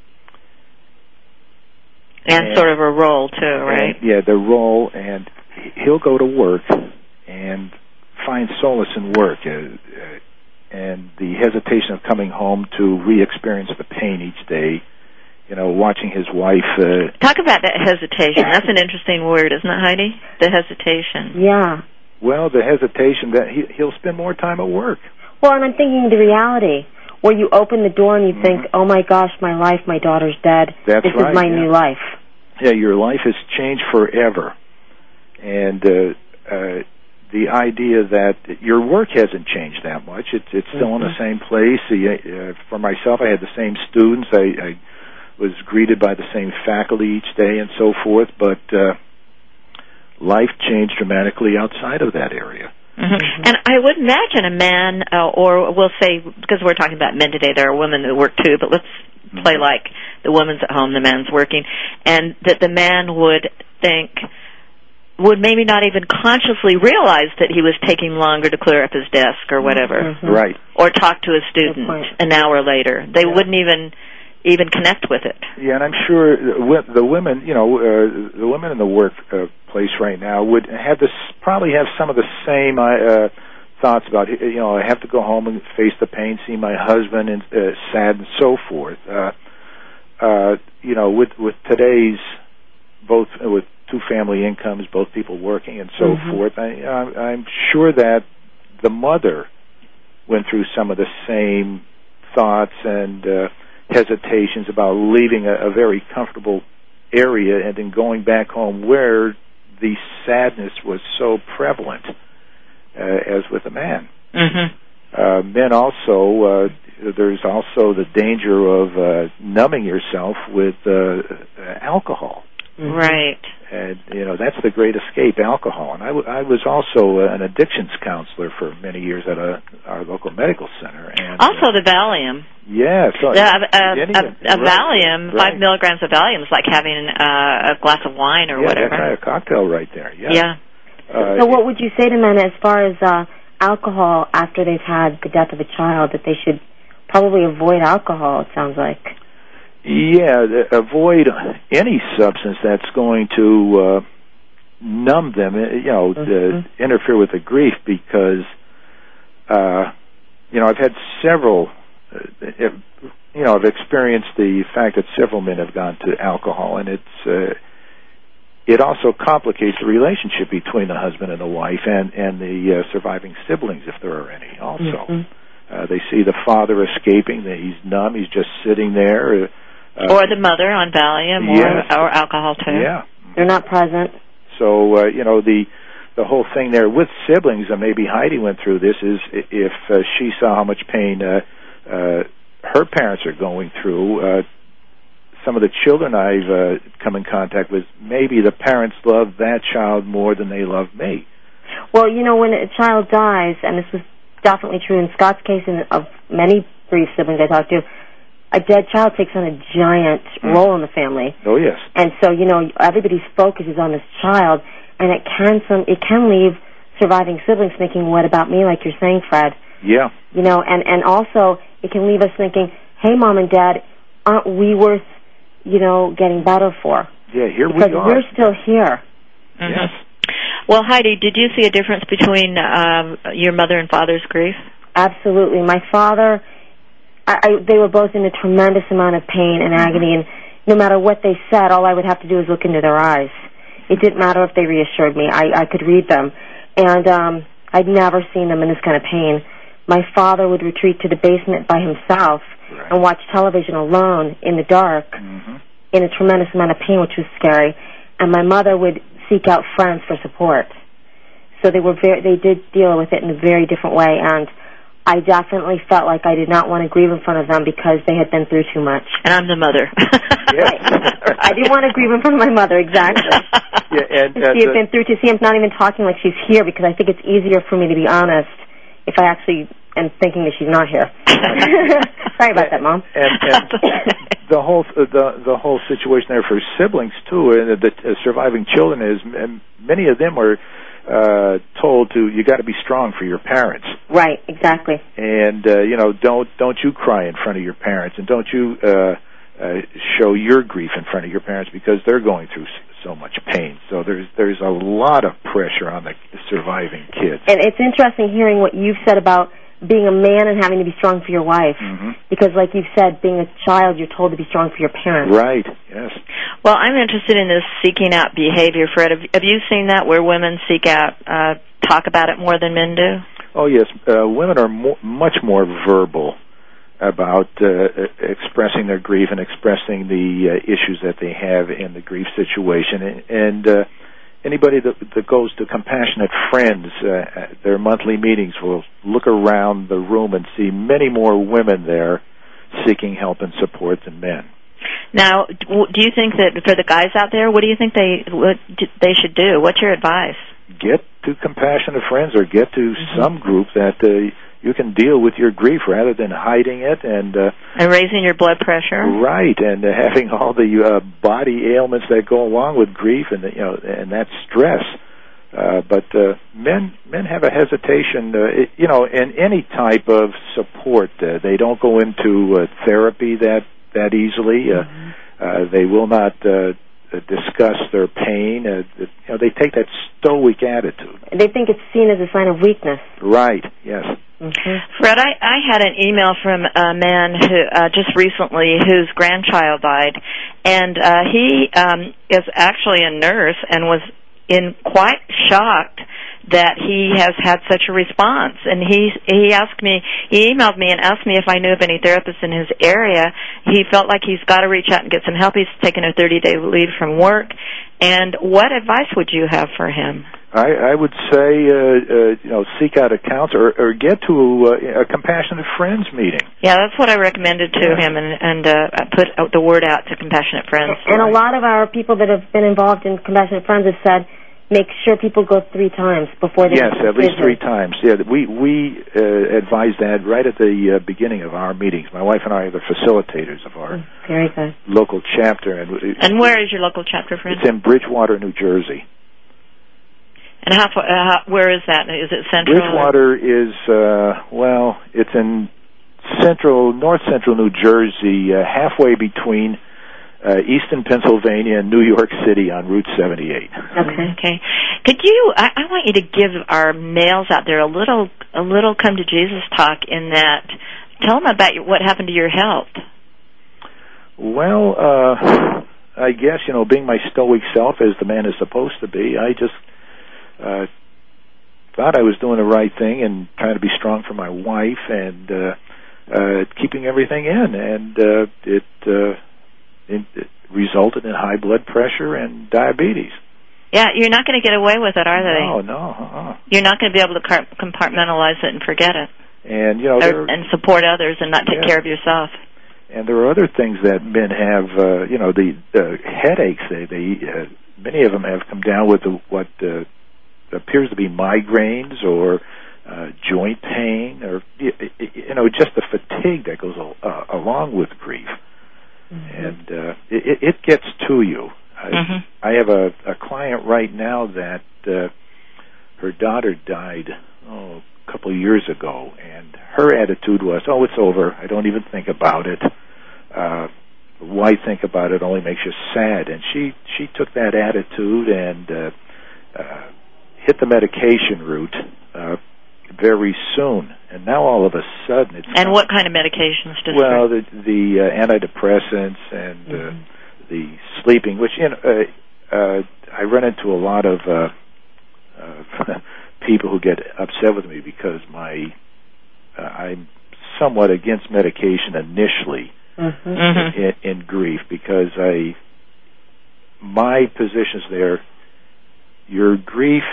Speaker 3: and, and sort of a role too, right?
Speaker 5: And, yeah, the role, and he'll go to work and find solace in work, uh, uh, and the hesitation of coming home to re-experience the pain each day. You know, watching his wife... Uh,
Speaker 3: Talk about that hesitation. That's an interesting word, isn't it, Heidi? The hesitation.
Speaker 4: Yeah.
Speaker 5: Well, the hesitation that he, he'll spend more time at work.
Speaker 4: Well, and I'm thinking the reality, where you open the door and you mm-hmm. think, oh, my gosh, my life, my daughter's dead.
Speaker 5: That's
Speaker 4: this
Speaker 5: right,
Speaker 4: is my
Speaker 5: yeah.
Speaker 4: new life.
Speaker 5: Yeah, your life has changed forever. And uh, uh, the idea that your work hasn't changed that much. It's, it's still mm-hmm. in the same place. Uh, for myself, I had the same students. I... I was greeted by the same faculty each day and so forth, but uh, life changed dramatically outside of that area.
Speaker 3: Mm-hmm. Mm-hmm. And I would imagine a man, uh, or we'll say, because we're talking about men today, there are women who work too, but let's mm-hmm. play like the woman's at home, the man's working, and that the man would think, would maybe not even consciously realize that he was taking longer to clear up his desk or whatever.
Speaker 5: Mm-hmm. Right.
Speaker 3: Or talk to a student an hour later. They yeah. wouldn't even... even connect with it.
Speaker 5: Yeah, and I'm sure the women, you know, uh, the women in the workplace right now would have this, probably have some of the same uh, thoughts about, you know, I have to go home and face the pain, see my husband and uh, sad and so forth. Uh, uh, you know, with with today's both uh, with two family incomes, both people working and so mm-hmm. forth, I, I'm sure that the mother went through some of the same thoughts and uh, hesitations about leaving a, a very comfortable area and then going back home where the sadness was so prevalent uh, as with a man.
Speaker 3: Mm-hmm.
Speaker 5: Uh, men also, uh, there's also the danger of uh, numbing yourself with uh, alcohol.
Speaker 3: Right.
Speaker 5: And, you know, that's the great escape, alcohol. And I, w- I was also an addictions counselor for many years at a, our local medical center. And
Speaker 3: also
Speaker 5: uh,
Speaker 3: the Valium.
Speaker 5: Yeah. So
Speaker 3: the, uh, uh,
Speaker 5: any,
Speaker 3: a, a
Speaker 5: right,
Speaker 3: Valium,
Speaker 5: right.
Speaker 3: five milligrams of Valium is like having uh, a glass of wine or
Speaker 5: yeah,
Speaker 3: whatever.
Speaker 5: Yeah, that's a cocktail right there. Yeah.
Speaker 3: Yeah.
Speaker 5: Uh,
Speaker 4: so what would you say to men as far as uh, alcohol after they've had the death of a child, that they should probably avoid alcohol, it sounds like?
Speaker 5: Yeah, avoid any substance that's going to uh, numb them, you know, mm-hmm. to interfere with the grief, because, uh, you know, I've had several, uh, you know, I've experienced the fact that several men have gone to alcohol, and it's, uh, it also complicates the relationship between the husband and the wife and, and the uh, surviving siblings, if there are any, also. Mm-hmm. Uh, they see the father escaping. That he's numb. He's just sitting there. Uh,
Speaker 3: or the mother on Valium or,
Speaker 5: yes.
Speaker 3: or alcohol, too.
Speaker 5: Yeah.
Speaker 4: They're not present.
Speaker 5: So, uh, you know, the the whole thing there with siblings, and maybe Heidi went through this, is if uh, she saw how much pain uh, uh, her parents are going through, uh, some of the children I've uh, come in contact with, maybe the parents love that child more than they love me.
Speaker 4: Well, you know, when a child dies, and this was definitely true in Scott's case and of many grief siblings I talked to, a dead child takes on a giant mm. role in the family.
Speaker 5: Oh, yes.
Speaker 4: And so, you know, everybody's focus is on this child, and it can some it can leave surviving siblings thinking, what about me, like you're saying, Fred?
Speaker 5: Yeah.
Speaker 4: You know, and, and also it can leave us thinking, hey, Mom and Dad, aren't we worth, you know, getting better for?
Speaker 5: Yeah, here
Speaker 4: because
Speaker 5: we are.
Speaker 4: Because we're still here.
Speaker 3: Mm-hmm.
Speaker 5: Yes.
Speaker 3: Well, Heidi, did you see a difference between um, your mother and father's grief?
Speaker 4: Absolutely. My father, I, I, they were both in a tremendous amount of pain and agony, and no matter what they said, all I would have to do was look into their eyes. It didn't matter if they reassured me. I, I could read them. And um, I'd never seen them in this kind of pain. My father would retreat to the basement by himself
Speaker 5: right.
Speaker 4: and watch television alone in the dark
Speaker 5: mm-hmm.
Speaker 4: in a tremendous amount of pain, which was scary. And my mother would seek out friends for support. So they were very, they did deal with it in a very different way, and I definitely felt like I did not want to grieve in front of them because they had been through too much.
Speaker 3: And I'm the mother.
Speaker 4: Right. I didn't want to grieve in front of my mother, exactly.
Speaker 5: Yeah, and, uh,
Speaker 4: she had been through, to see I'm not even talking like she's here, because I think it's easier for me to be honest if I actually am thinking that she's not here. Sorry about that, Mom.
Speaker 5: And, and the whole the the whole situation there for siblings too, and the uh, surviving children is, and many of them are uh, told to, you got to be strong for your parents.
Speaker 4: Right, exactly.
Speaker 5: And uh, you know, don't don't you cry in front of your parents, and don't you uh, uh, show your grief in front of your parents, because they're going through so much pain. So there's there's a lot of pressure on the surviving kids.
Speaker 4: And it's interesting hearing what you've said about being a man and having to be strong for your wife.
Speaker 5: Mm-hmm.
Speaker 4: Because like you've said, being a child, you're told to be strong for your parents.
Speaker 5: Right, yes.
Speaker 3: Well, I'm interested in this seeking out behavior, Fred. Have, have you seen that, where women seek out, uh, talk about it more than men do?
Speaker 5: Oh, yes. Uh, women are mo- much more verbal about uh, expressing their grief and expressing the uh, issues that they have in the grief situation. And, and uh, anybody that, that goes to Compassionate Friends, uh, their monthly meetings, will look around the room and see many more women there seeking help and support than men.
Speaker 3: Now, do you think that for the guys out there, what do you think they what they should do? What's your advice?
Speaker 5: Get to Compassionate Friends, or get to
Speaker 3: mm-hmm.
Speaker 5: some group that uh, you can deal with your grief rather than hiding it and uh,
Speaker 3: and raising your blood pressure.
Speaker 5: Right, and uh, having all the uh, body ailments that go along with grief, and you know, and that stress. Uh, but uh, men men have a hesitation, uh, it, you know, in any type of support. Uh, they don't go into uh, therapy that that easily. Uh,
Speaker 3: mm-hmm.
Speaker 5: uh, they will not uh, discuss their pain. Uh, you know, they take that stoic attitude.
Speaker 4: They think it's seen as a sign of weakness.
Speaker 5: Right. Yes.
Speaker 4: Mm-hmm.
Speaker 3: Fred, I, I had an email from a man who uh, just recently whose grandchild died, and uh, he um, is actually a nurse and was in quite shocked that he has had such a response. And he he asked me, he emailed me and asked me if I knew of any therapists in his area. He felt like he's got to reach out and get some help. He's taken a thirty-day leave from work. And what advice would you have for him?
Speaker 5: I, I would say, uh, uh, you know, seek out a counselor, or, or get to uh, a Compassionate Friends meeting.
Speaker 3: Yeah, that's what I recommended to yeah. him, and, and uh, put the word out to Compassionate Friends.
Speaker 4: And a lot of our people that have been involved in Compassionate Friends have said, make sure people go three times before they
Speaker 5: yes,
Speaker 4: make a
Speaker 5: at least
Speaker 4: decision.
Speaker 5: three times. Yeah, we we uh, advise that right at the uh, beginning of our meetings. My wife and I are the facilitators of our
Speaker 4: mm, very good.
Speaker 5: local chapter. And,
Speaker 3: and where is your local chapter, friend?
Speaker 5: It's in Bridgewater, New Jersey.
Speaker 3: And how, uh, how where is that? Is it central?
Speaker 5: Bridgewater is, uh, well, it's in central, north-central New Jersey, uh, halfway between Uh, Easton, Pennsylvania, and New York City on Route seventy-eight.
Speaker 3: Okay. Okay. Could you? I, I want you to give our males out there a little, a little come to Jesus talk. In that, tell them about your, what happened to your health.
Speaker 5: Well, uh, I guess you know, being my stoic self as the man is supposed to be, I just uh, thought I was doing the right thing and trying to be strong for my wife and uh, uh, keeping everything in, and uh, it, uh, it, it resulted in high blood pressure and diabetes.
Speaker 3: Yeah, you're not going to get away with it, are they?
Speaker 5: No, no. Uh-uh.
Speaker 3: You're not going to be able to compartmentalize it and forget it.
Speaker 5: And, you know,
Speaker 3: or, and support others and not take
Speaker 5: yeah.
Speaker 3: care of yourself.
Speaker 5: And there are other things that men have, uh, you know, the, the headaches, they, they uh, many of them have come down with the, what uh, appears to be migraines or uh, joint pain or, you, you know, just the fatigue that goes uh, along with grief. Mm-hmm. And uh, it, it gets to you. I, mm-hmm. I have a, a client right now that uh, her daughter died, oh, a couple of years ago, and her attitude was, oh, it's over. I don't even think about it. Uh, why think about it? It only makes you sad. And she, she took that attitude and uh, uh, hit the medication route uh, very soon. And now all of a sudden it's...
Speaker 3: And what kind of medications does
Speaker 5: Well, the, the uh, antidepressants and mm-hmm. uh, the sleeping, which, you know, uh, uh, I run into a lot of uh, uh, people who get upset with me because my uh, I'm somewhat against medication initially mm-hmm. in, in grief because I my position is there. Your grief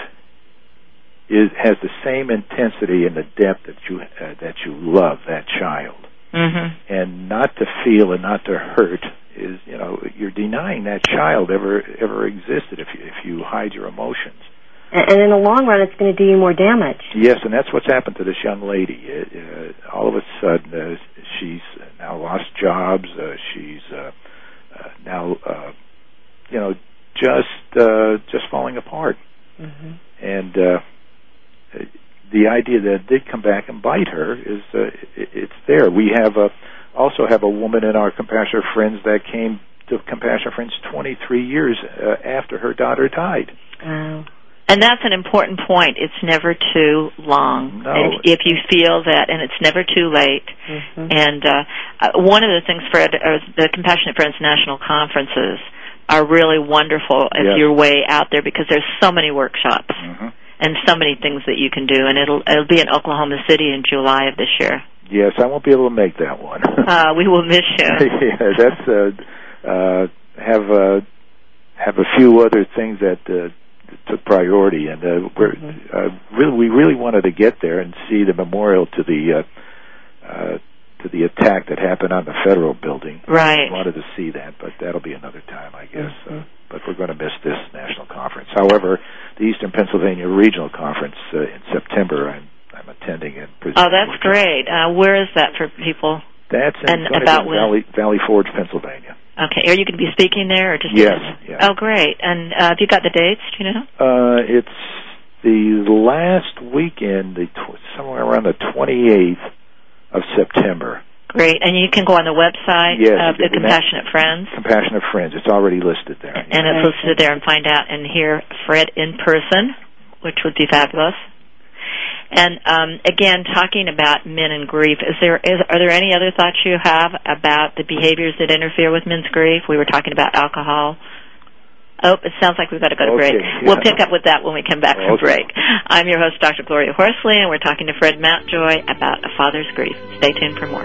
Speaker 5: is has the same intensity and the depth that you uh, that you love that child, mm-hmm. and not to feel and not to hurt is, you know, you're denying that child ever ever existed if you, if you hide your emotions.
Speaker 4: And in the long run, it's going to do you more damage.
Speaker 5: Yes, and that's what's happened to this young lady. Uh, all of a sudden, uh, she's now lost jobs. Uh, she's uh, uh, now, uh, you know, just uh, just falling apart. Mm-hmm. And uh, the idea that it did come back and bite her is uh, it, it's there. We have a, also have a woman in our Compassionate Friends that came to Compassionate Friends twenty-three years uh, after her daughter died.
Speaker 4: Wow.
Speaker 3: And that's an important point. It's never too long
Speaker 5: no.
Speaker 3: if, if you feel that, and it's never too late. Mm-hmm. And uh, one of the things, Fred, uh, the Compassionate Friends National Conferences are really wonderful if
Speaker 5: yes.
Speaker 3: you're way out there because there's so many workshops mm-hmm. and so many things that you can do. And it'll it'll be in Oklahoma City in July of this year.
Speaker 5: Yes, I won't be able to make that one.
Speaker 3: uh, we will miss you.
Speaker 5: yeah, that's uh, uh, have uh, have a few other things that. Uh, took priority, and uh, we're, mm-hmm. uh, really, we really wanted to get there and see the memorial to the uh, uh, to the attack that happened on the federal building.
Speaker 3: Right.
Speaker 5: We wanted to see that, but that'll be another time, I guess.
Speaker 3: Mm-hmm.
Speaker 5: Uh, but we're going to miss this national conference. However, the Eastern Pennsylvania Regional Conference uh, in September, I'm I'm attending and presenting.
Speaker 3: Oh, that's great. Uh, where is that for people?
Speaker 5: That's in,
Speaker 3: and about
Speaker 5: in Valley, Valley Forge, Pennsylvania.
Speaker 3: Okay. Are you going to be speaking there, or just?
Speaker 5: Yes. yes.
Speaker 3: Oh, great. And uh, have you got the dates? Do you know?
Speaker 5: Uh, it's the last weekend, the tw- somewhere around the twenty-eighth of September.
Speaker 3: Great. And you can go on the website
Speaker 5: yes,
Speaker 3: of the Compassionate Friends.
Speaker 5: Compassionate Friends. It's already listed there.
Speaker 3: And yeah. it's listed there, and find out and hear Fred in person, which would be fabulous. And um, again, talking about men and grief, is there is, are there any other thoughts you have about the behaviors that interfere with men's grief? We were talking about alcohol. Oh, it sounds like we've got to go to
Speaker 5: okay,
Speaker 3: break.
Speaker 5: Yeah.
Speaker 3: We'll pick up with that when we come back from
Speaker 5: okay.
Speaker 3: break. I'm your host, Doctor Gloria Horsley, and we're talking to Fred Mountjoy about a father's grief. Stay tuned for more.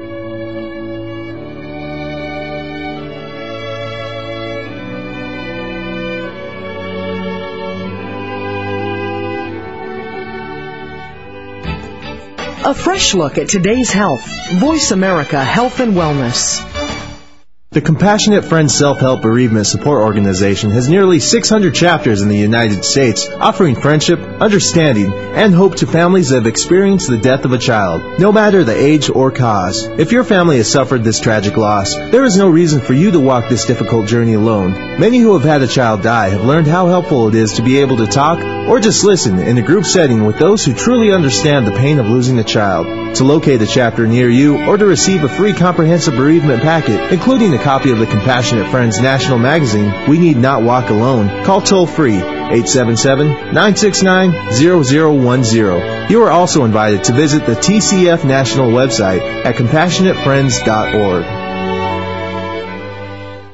Speaker 1: A fresh look at today's health. Voice America Health and Wellness.
Speaker 6: The Compassionate Friends Self-Help Bereavement Support Organization has nearly six hundred chapters in the United States, offering friendship, understanding, and hope to families that have experienced the death of a child, no matter the age or cause. If your family has suffered this tragic loss, there is no reason for you to walk this difficult journey alone. Many who have had a child die have learned how helpful it is to be able to talk or just listen in a group setting with those who truly understand the pain of losing a child. To locate a chapter near you or to receive a free comprehensive bereavement packet, including a copy of the Compassionate Friends National Magazine, We Need Not Walk Alone, call toll-free eight seven seven, nine six nine, zero zero one zero. You are also invited to visit the T C F National website at compassionate friends dot org.
Speaker 3: This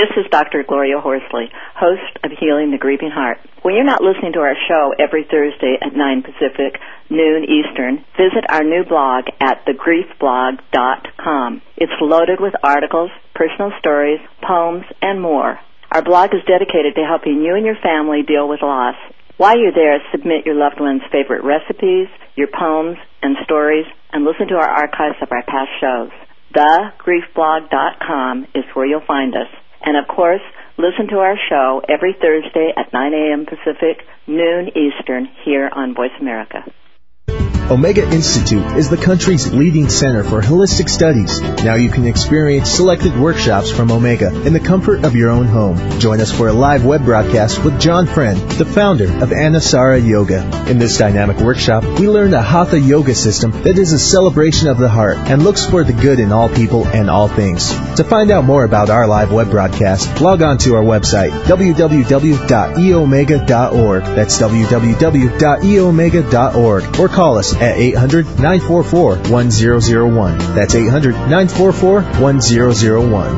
Speaker 3: This is Doctor Gloria Horsley, host of Healing the Grieving Heart. When you're not listening to our show every Thursday at nine Pacific, noon Eastern, visit our new blog at the grief blog dot com. It's loaded with articles, personal stories, poems, and more. Our blog is dedicated to helping you and your family deal with loss. While you're there, submit your loved one's favorite recipes, your poems, and stories, and listen to our archives of our past shows. the grief blog dot com is where you'll find us. And, of course, listen to our show every Thursday at nine a.m. Pacific, noon Eastern, here on Voice America.
Speaker 6: Omega Institute is the country's leading center for holistic studies. Now you can experience selected workshops from Omega in the comfort of your own home. Join us for a live web broadcast with John Friend, the founder of Anusara Yoga. In this dynamic workshop, we learn the Hatha Yoga system that is a celebration of the heart and looks for the good in all people and all things. To find out more about our live web broadcast, log on to our website, w w w dot e omega dot org. That's w w w dot e omega dot org. Or call us at eight hundred, nine four four, one zero zero one. That's eight hundred, nine four four, one zero zero one.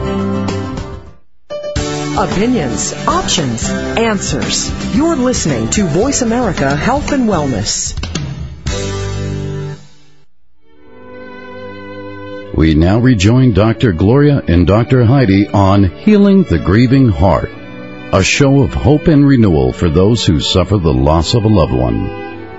Speaker 1: Opinions, options, answers. You're listening to Voice America Health and Wellness.
Speaker 2: We now rejoin Doctor Gloria and Doctor Heidi on Healing the Grieving Heart, a show of hope and renewal for those who suffer the loss of a loved one.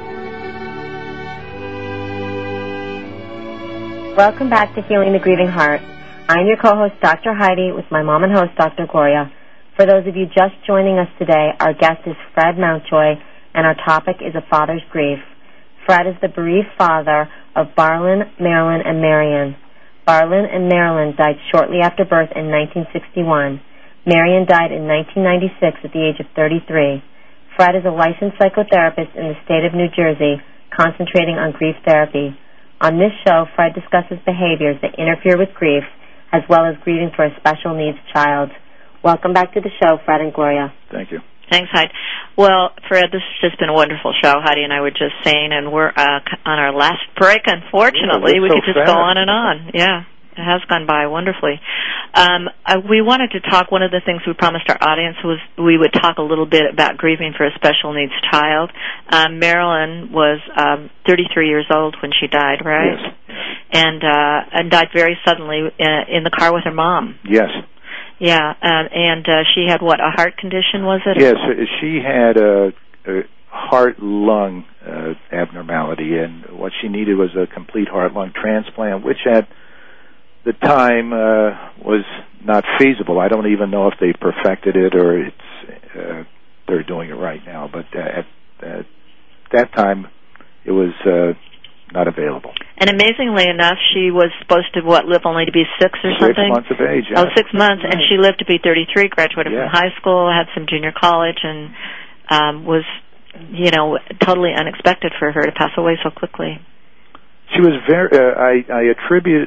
Speaker 4: Welcome back to Healing the Grieving Heart. I'm your co-host, Doctor Heidi, with my mom and host, Doctor Gloria. For those of you just joining us today, our guest is Fred Mountjoy, and our topic is a father's grief. Fred is the bereaved father of Barlin, Marilyn, and Marion. Barlin and Marilyn died shortly after birth in nineteen sixty-one. Marion died in nineteen ninety-six at the age of thirty-three. Fred is a licensed psychotherapist in the state of New Jersey, concentrating on grief therapy. On this show, Fred discusses behaviors that interfere with grief, as well as grieving for a special needs child. Welcome back to the show, Fred and Gloria.
Speaker 5: Thank you.
Speaker 3: Thanks, Heidi. Well, Fred, this has just been a wonderful show. Heidi and I were just saying, and we're uh, on our last break, unfortunately.
Speaker 5: Yeah,
Speaker 3: we
Speaker 5: so
Speaker 3: could just
Speaker 5: fast.
Speaker 3: go on and on. Yeah. It has gone by wonderfully. Um, uh, we wanted to talk, one of the things we promised our audience was we would talk a little bit about grieving for a special needs child. Um, Marilyn was um, thirty-three years old when she died, right?
Speaker 5: Yes.
Speaker 3: And, uh, and died very suddenly in, in the car with her mom.
Speaker 5: Yes.
Speaker 3: Yeah, um, and uh, she had, what, a heart condition, was it?
Speaker 5: Yes, she had a, a heart-lung uh, abnormality, and what she needed was a complete heart-lung transplant, which at the time uh, was not feasible. I don't even know if they perfected it or it's uh, they're doing it right now. But uh, at, at that time, it was uh, not available.
Speaker 3: And amazingly enough, she was supposed to, what, live only to be six or something?
Speaker 5: Six months of age.
Speaker 3: Oh, six months, and she lived to be thirty-three, graduated
Speaker 5: yeah.
Speaker 3: from high school, had some junior college, and um, was, you know, totally unexpected for her to pass away so quickly.
Speaker 5: She was very, uh, I, I attribute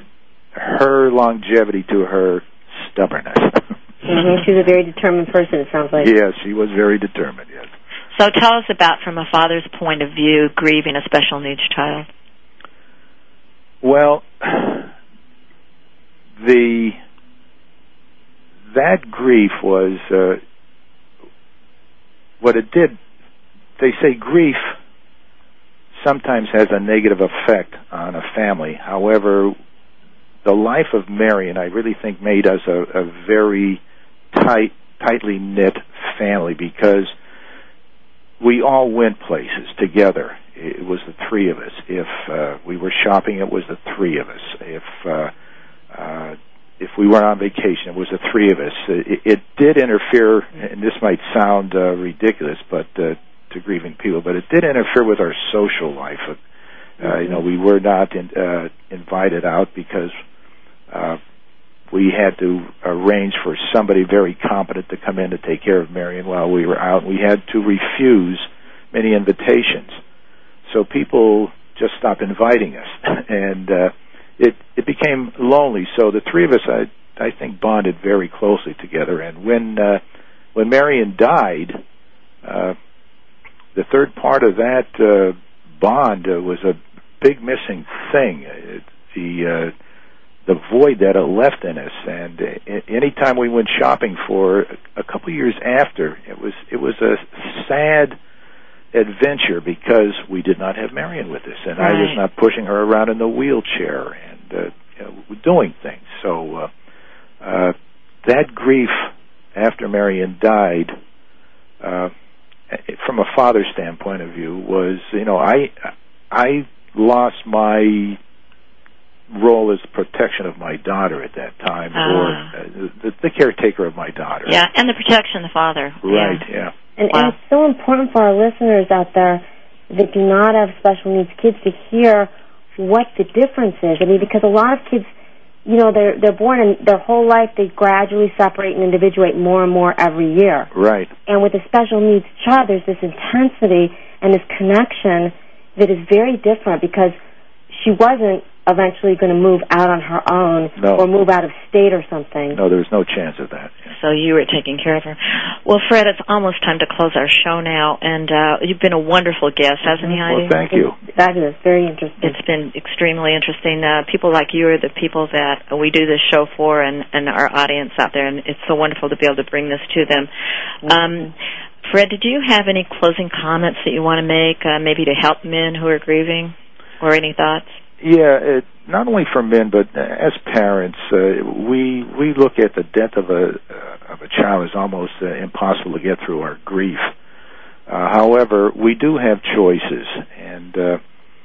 Speaker 5: her longevity to her stubbornness.
Speaker 4: Mm-hmm. She was a very determined person, it sounds like.
Speaker 5: Yes, she was very determined, yes.
Speaker 3: So tell us about, from a father's point of view, grieving a special needs child.
Speaker 5: Well, the that grief was, uh, what it did, they say grief sometimes has a negative effect on a family. However, the life of Marion, I really think, made us a, a very tight, tightly knit family because we all went places together. It was the three of us. If uh, we were shopping, it was the three of us. If uh, uh, if we were on vacation, it was the three of us. It, it did interfere, and this might sound uh, ridiculous, but uh, to grieving people, but it did interfere with our social life. Uh, you know, we were not in, uh, invited out because uh, we had to arrange for somebody very competent to come in to take care of Marion while we were out. We had to refuse many invitations. So people just stopped inviting us, and uh, it it became lonely. So the three of us, I I think, bonded very closely together. And when uh, when Marion died, uh, the third part of that uh, bond uh, was a big missing thing. It, the uh, the void that it left in us. And uh, any time we went shopping for a couple of years after, it was it was a sad adventure because we did not have Marion with us, and right. I was not pushing her around in the wheelchair and uh, you know, doing things. So uh, uh, that grief after Marion died, uh, from a father's standpoint of view, was, you know, I I lost my role as protection of my daughter at that time, uh, or uh, the, the caretaker of my daughter.
Speaker 3: Yeah, and the protection of the father.
Speaker 5: Right, yeah.
Speaker 3: yeah.
Speaker 4: And,
Speaker 3: wow.
Speaker 4: and it's so important for our listeners out there that do not have special needs kids to hear what the difference is. I mean, because a lot of kids, you know, they're they're born and their whole life they gradually separate and individuate more and more every year.
Speaker 5: Right.
Speaker 4: And with a special needs child, there's this intensity and this connection that is very different because she wasn't eventually going to move out on her own
Speaker 5: no.
Speaker 4: or move out of state or something.
Speaker 5: No, there was no chance of that. Yeah.
Speaker 3: So you were taking care of her. Well, Fred, it's almost time to close our show now, and uh, you've been a wonderful guest, hasn't he, Heidi?
Speaker 5: Well, thank you.
Speaker 4: It's fabulous, very interesting.
Speaker 3: It's been extremely interesting. Uh, people like you are the people that we do this show for, and, and our audience out there, and it's so wonderful to be able to bring this to them. Um, Fred, did you have any closing comments that you want to make, uh, maybe to help men who are grieving, or any thoughts?
Speaker 5: Yeah, it, not only for men, but as parents, uh, we we look at the death of a uh, of a child as almost uh, impossible to get through our grief. Uh, however, we do have choices, and uh,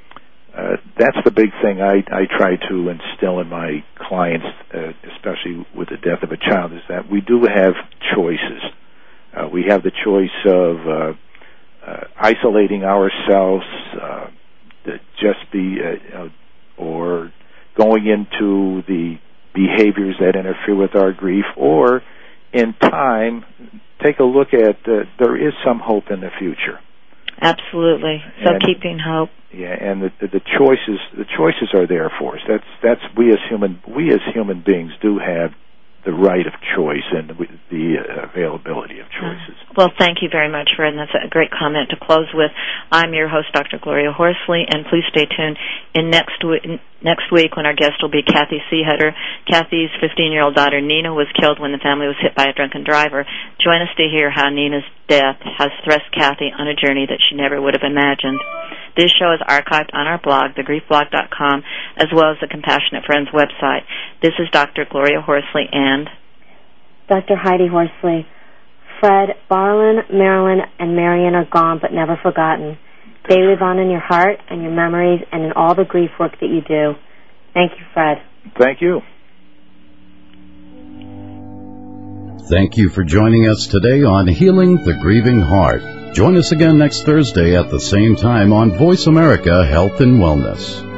Speaker 5: uh, that's the big thing I, I try to instill in my clients, uh, especially with the death of a child, is that we do have choices. Uh, we have the choice of uh, uh, isolating ourselves, uh, to just be, uh, you know, or going into the behaviors that interfere with our grief, or in time, take a look at uh, there is some hope in the future.
Speaker 3: Absolutely. So and, keeping hope.
Speaker 5: Yeah, and the, the, the choices the choices are there for us. That's that's we as human we as human beings do have the right of choice and the availability of choices.
Speaker 3: Well, thank you very much, Fred, and that's a great comment to close with. I'm your host, Doctor Gloria Horsley, and please stay tuned in next week, next week when our guest will be Kathy Seehutter. Kathy's fifteen-year-old daughter, Nina, was killed when the family was hit by a drunken driver. Join us to hear how Nina's death has thrust Kathy on a journey that she never would have imagined. This show is archived on our blog, the grief blog dot com, as well as the Compassionate Friends website. This is Doctor Gloria Horsley and
Speaker 4: Doctor Heidi Horsley. Fred, Barlin, Marilyn, and Marion are gone but never forgotten. They live on in your heart and your memories and in all the grief work that you do. Thank you, Fred.
Speaker 5: Thank you.
Speaker 2: Thank you for joining us today on Healing the Grieving Heart. Join us again next Thursday at the same time on Voice America Health and Wellness.